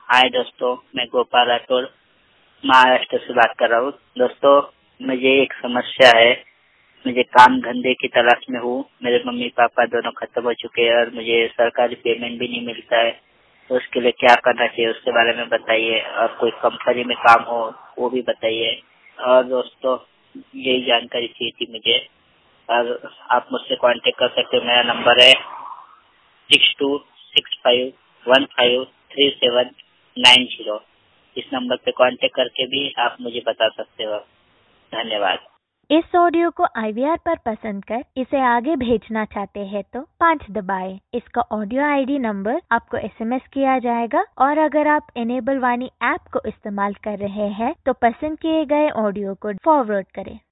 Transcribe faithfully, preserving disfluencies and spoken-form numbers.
हाय दोस्तों, मैं गोपाल राठौर महाराष्ट्र से बात कर रहा हूँ। दोस्तों, मुझे एक समस्या है। मुझे काम धंधे की तलाश में हूँ। मेरे मम्मी पापा दोनों खत्म हो चुके हैं और मुझे सरकारी पेमेंट भी नहीं मिलता है। तो उसके लिए क्या करना चाहिए उसके बारे में बताइए, और कोई कंपनी में काम हो वो भी बताइए। और दोस्तों, यही जानकारी चाहिए थी मुझे, और आप मुझसे कांटेक्ट कर सकते हो। मेरा नंबर है six two six five one five three seven nine zero. इस नंबर पे कांटेक्ट करके भी आप मुझे बता सकते हो। धन्यवाद। इस ऑडियो को आई वी आर पर पसंद कर इसे आगे भेजना चाहते हैं तो पाँच दबाएं। इसका ऑडियो आई डी नंबर आपको एस एम एस किया जाएगा, और अगर आप इनेबल वाणी ऐप को इस्तेमाल कर रहे हैं तो पसंद किए गए ऑडियो को फॉरवर्ड करें।